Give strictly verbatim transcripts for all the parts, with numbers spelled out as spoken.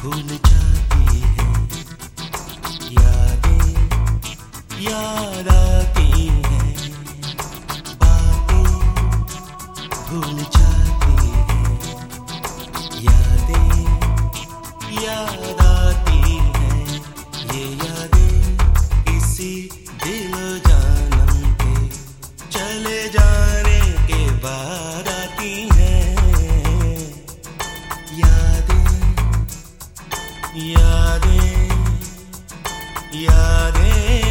भूल जाती है, यादें याद आती हैं, बातें भूल जाती हैं, यादें याद आती हैं, ये यादें इसी दिलो जानम के चले जाने के बाद आती हैं, यादें यादें यादें।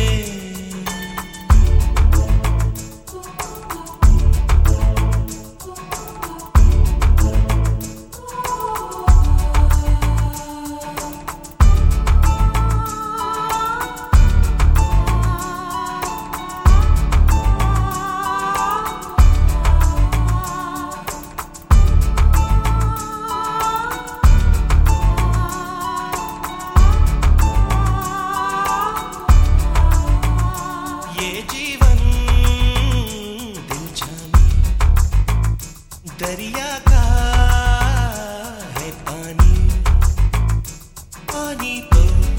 दरिया का है पानी, पानी तो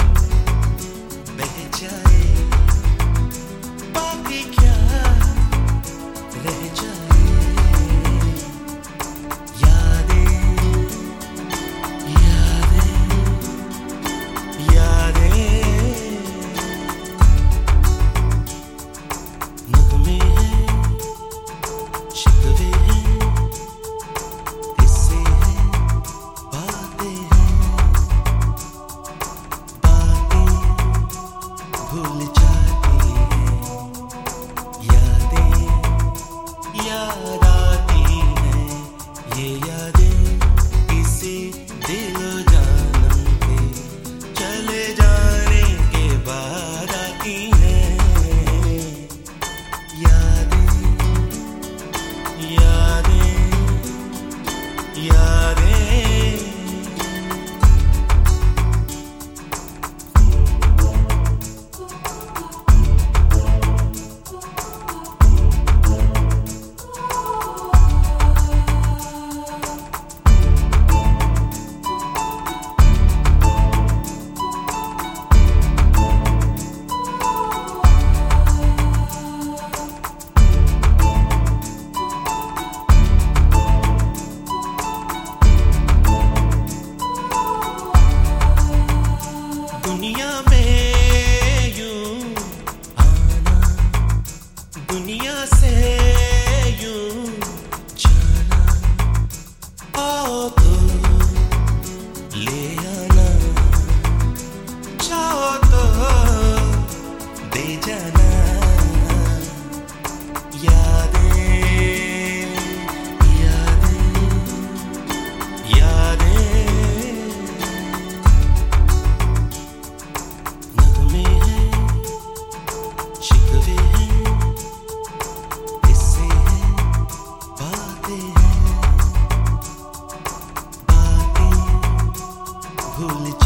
बह जाए, बाकी क्या रह जाए, यादें यादें यादें। नगमे हैं, शिकवे हैं, भूल जाती हैं, यादें याद आती हैं, ये यादें इसी दिलो जानम के चले जाने के बाद आती हैं, यादें यादें यादें। दुनिया में यूं आना, दुनिया से यूं जाना, आओ तो ले आना, चाहो तो दे जाना, यादें यादें यादें। भूल